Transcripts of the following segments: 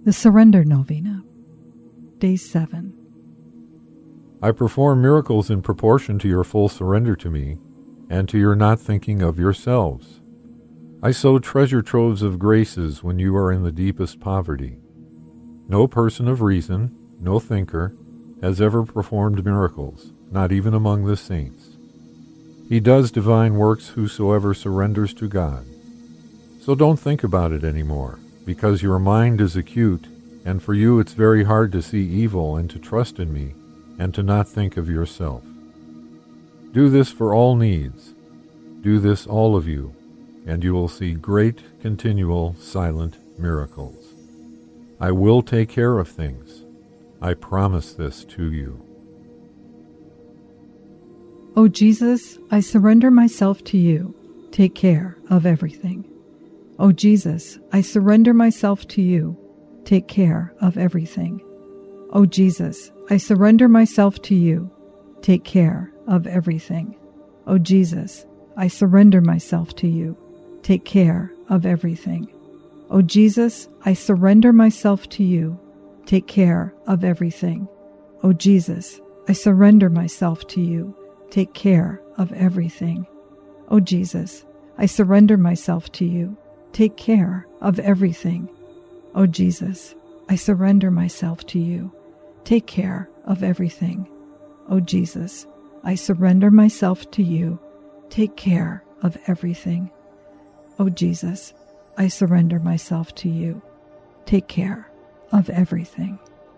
The Surrender Novena, Day 7. I perform miracles in proportion to your full surrender to me, and to your not thinking of yourselves. I sow treasure troves of graces when you are in the deepest poverty. No person of reason, no thinker, has ever performed miracles, not even among the saints. He does divine works whosoever surrenders to God. So don't think about it anymore, because your mind is acute, and for you it's very hard to see evil and to trust in me, and to not think of yourself. Do this for all needs. Do this, all of you, and you will see great, continual, silent miracles. I will take care of things. I promise this to you. O Jesus, I surrender myself to you. Take care of everything. O Jesus, I surrender myself to you. Take care of everything. O Jesus, I surrender myself to you. Take care of everything. O Jesus, I surrender myself to you. Take care of everything. O Jesus, I surrender myself to you. Take care of everything. O Jesus, I surrender myself to you. Take care of everything. O Jesus, I surrender myself to you. Take care of everything. O Jesus, I surrender myself to you. Take care of everything. O Jesus, I surrender myself to you. Take care of everything. O Jesus, I surrender myself to you. Take care of everything.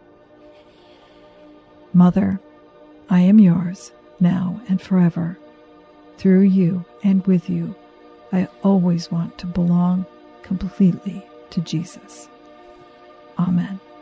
Mother, I am yours, now and forever. Through you and with you, I always want to belong completely to Jesus. Amen.